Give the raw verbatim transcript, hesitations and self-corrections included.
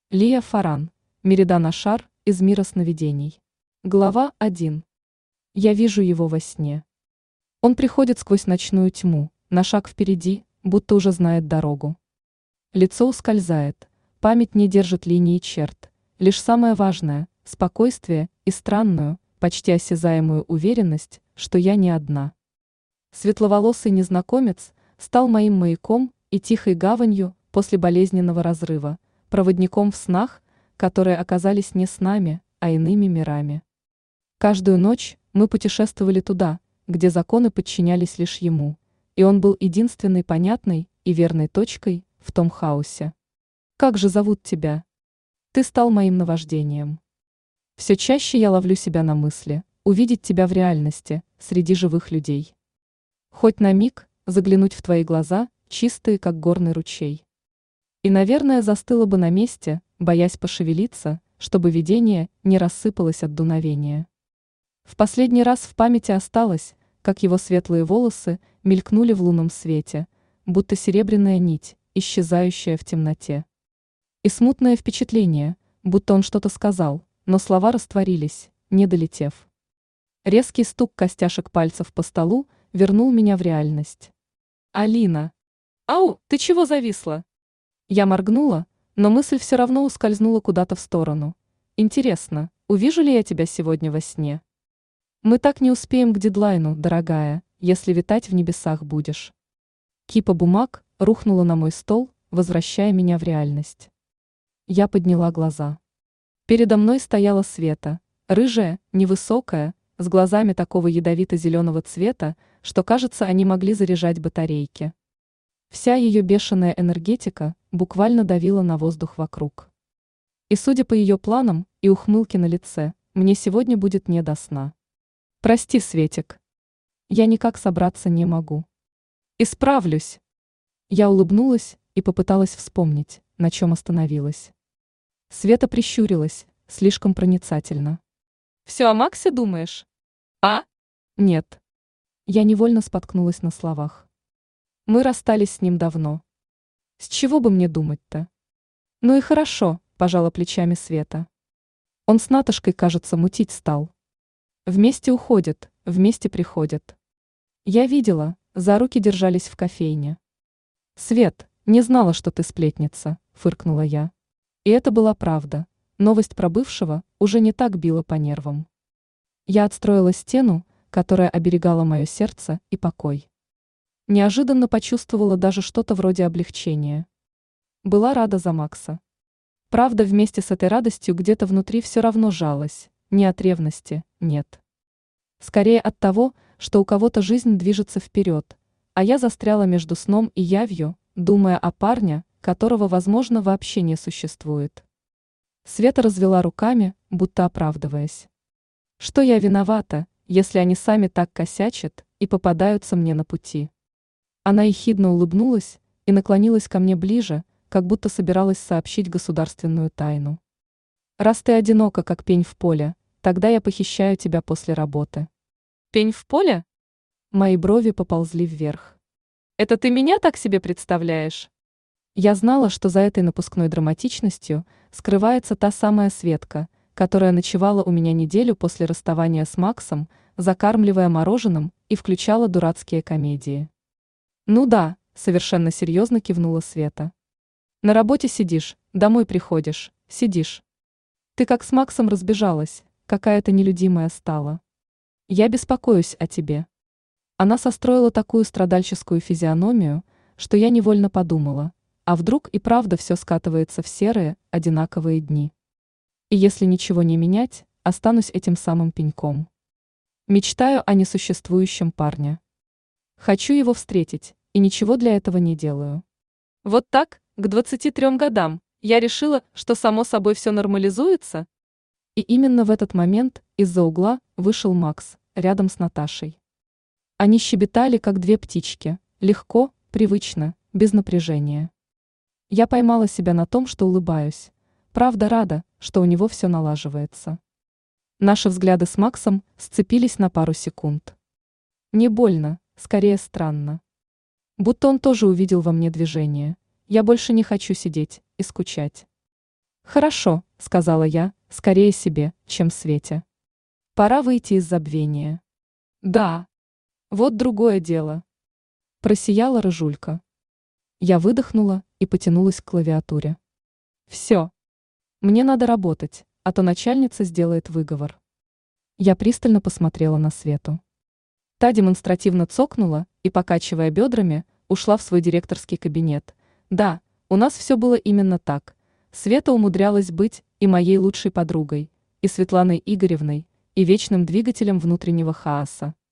Лия Фаран, Меридан Ашар из мира сновидений. Глава один. Я вижу его во сне. Он приходит сквозь ночную тьму, на шаг впереди, будто уже знает дорогу. Лицо ускользает, память не держит линии черт, лишь самое важное – спокойствие и странную, почти осязаемую уверенность, что я не одна. Светловолосый незнакомец стал моим маяком и тихой гаванью после болезненного разрыва, проводником в снах, которые оказались не с нами, а иными мирами. Каждую ночь мы путешествовали туда, где законы подчинялись лишь ему, и он был единственной понятной и верной точкой в том хаосе. Как же зовут тебя? Ты стал моим наваждением. Все чаще я ловлю себя на мысли, увидеть тебя в реальности, среди живых людей. Хоть на миг заглянуть в твои глаза, чистые, как горный ручей. И, наверное, застыла бы на месте, боясь пошевелиться, чтобы видение не рассыпалось от дуновения. В последний раз в памяти осталось, как его светлые волосы мелькнули в лунном свете, будто серебряная нить, исчезающая в темноте. И смутное впечатление, будто он что-то сказал, но слова растворились, не долетев. Резкий стук костяшек пальцев по столу вернул меня в реальность. «Алина! Ау, ты чего зависла?» Я моргнула, но мысль все равно ускользнула куда-то в сторону. Интересно, увижу ли я тебя сегодня во сне? Мы так не успеем к дедлайну, дорогая, если витать в небесах будешь. Кипа бумаг рухнула на мой стол, возвращая меня в реальность. Я подняла глаза. Передо мной стояла Света, рыжая, невысокая, с глазами такого ядовито-зеленого цвета, что, кажется, они могли заряжать батарейки. Вся ее бешеная энергетика буквально давила на воздух вокруг. И судя по ее планам и ухмылке на лице, мне сегодня будет не до сна. Прости, Светик. Я никак собраться не могу. Исправлюсь. Я улыбнулась и попыталась вспомнить, на чем остановилась. Света прищурилась, слишком проницательно. Все о Максе думаешь? А? Нет. Я невольно споткнулась на словах. Мы расстались с ним давно. С чего бы мне думать-то? Ну и хорошо, пожала плечами Света. Он с Наташкой, кажется, мутить стал. Вместе уходят, вместе приходят. Я видела, за руки держались в кофейне. Свет, не знала, что ты сплетница, фыркнула я. И это была правда. Новость про бывшего уже не так била по нервам. Я отстроила стену, которая оберегала мое сердце и покой. Неожиданно почувствовала даже что-то вроде облегчения. Была рада за Макса. Правда, вместе с этой радостью где-то внутри все равно жалась, не от ревности, нет. Скорее от того, что у кого-то жизнь движется вперед, а я застряла между сном и явью, думая о парне, которого, возможно, вообще не существует. Света развела руками, будто оправдываясь. Что я виновата, если они сами так косячат и попадаются мне на пути? Она ехидно улыбнулась и наклонилась ко мне ближе, как будто собиралась сообщить государственную тайну. Раз ты одинока, как пень в поле, тогда я похищаю тебя после работы. Пень в поле? Мои брови поползли вверх. Это ты меня так себе представляешь? Я знала, что за этой напускной драматичностью скрывается та самая Светка, которая ночевала у меня неделю после расставания с Максом, закармливая мороженым и включала дурацкие комедии. Ну да, совершенно серьезно кивнула Света. На работе сидишь, домой приходишь, сидишь. Ты как с Максом разбежалась, какая-то нелюдимая стала. Я беспокоюсь о тебе. Она состроила такую страдальческую физиономию, что я невольно подумала, а вдруг и правда все скатывается в серые, одинаковые дни. И если ничего не менять, останусь этим самым пеньком. Мечтаю о несуществующем парне. Хочу его встретить, и ничего для этого не делаю. Вот так, к двадцати трем годам, я решила, что само собой все нормализуется. И именно в этот момент из-за угла вышел Макс, рядом с Наташей. Они щебетали, как две птички, легко, привычно, без напряжения. Я поймала себя на том, что улыбаюсь. Правда, рада, что у него все налаживается. Наши взгляды с Максом сцепились на пару секунд. Не больно, скорее странно. Будто он тоже увидел во мне движение. Я больше не хочу сидеть и скучать. Хорошо, сказала я, скорее себе, чем Свете. Пора выйти из забвения. Да. Вот другое дело. Просияла Рыжулька. Я выдохнула и потянулась к клавиатуре. Все. Мне надо работать, а то начальница сделает выговор. Я пристально посмотрела на Свету. Та демонстративно цокнула и, покачивая бедрами, ушла в свой директорский кабинет. Да, у нас все было именно так. Света умудрялась быть и моей лучшей подругой, и Светланой Игоревной, и вечным двигателем внутреннего хаоса.